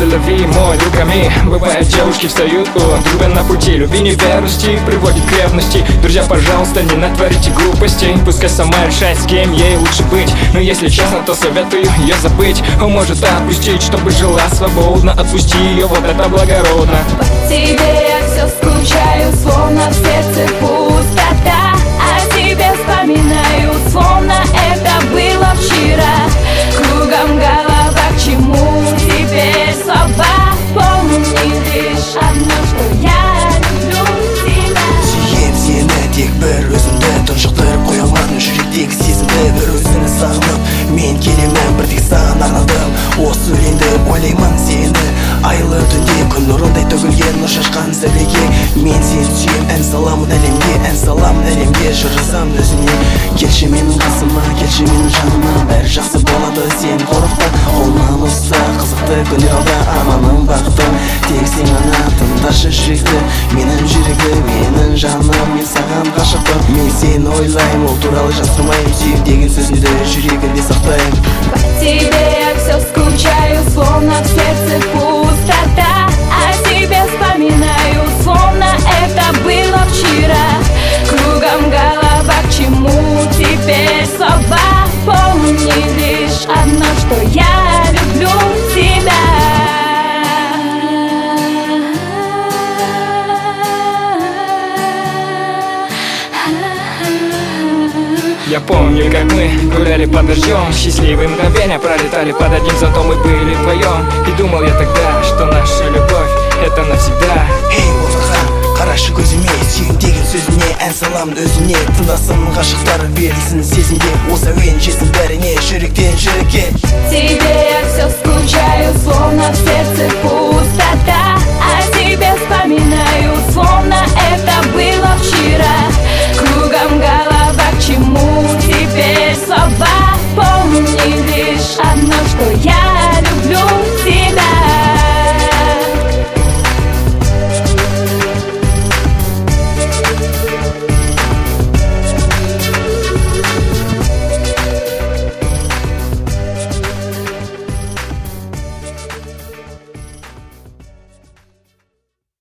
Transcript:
Соловей мой руками. Бывает, девушки встают у друга на пути. Любви неверности приводит к ревности. Друзья, пожалуйста, не натворите глупостей. Пускай сама решает, с кем ей лучше быть. Но если честно, то советую ее забыть. Он может отпустить, чтобы жила свободно. Отпусти ее, вот это благородно. По тебе я все скучаю, словно в сердце пустота. О тебе вспоминаю, словно это было вчера. Кругом голова, к чему теперь слова? Помни лишь одно, что я люблю тебя. Сүйем сені тек бір өзімді тұншықтырып қоя алмадым жүректегі сезімді бір өзіңді сағынып мен келемін бір тек саған арнадым осы өлеңді ойлаймын сені айлы түнде күн нұрындай төгілген нұр шашқан сәулеге мен сені сүйем ән саламын әлемге ән саламын әлемге жыр жазамын өзіңе келші менің қасыма келші менің жаныма бәрі жақсы болады сен қорықпа қолынан ұста қызықты күндер алда аманым бақытым тек сен ғана тыңдашы жүректі менің жүрегім менің жаным мен саған ғашықпын мен сені ойлаймын ол туралы жасырмаймын сүйем деген сөзіңді жүрегімде сақтаймын. По тебе я все скучаю, словно в сердце пустота. О тебе вспоминаю, словно это было вчера. Кругом голова, к чему теперь слова? Помни лишь одно, что я люблю тебя. Я помню, как мы гуляли под дождем. Счастливые мгновения пролетали под одним, зато мы были вдвоем. И думал я тогда, что наша любовь это навсегда. Ей болсаға қарашы көзіме сүйем деген сөзіне ән саламын өзіне тыңдасын ғашықтар берілсін сезімге осы әуен жетсін бәріне жүректен жүрекке. Тебе я все скучаю, словно в сердце пустота. О тебе вспоминаю, словно это было вчера. Кругом голова.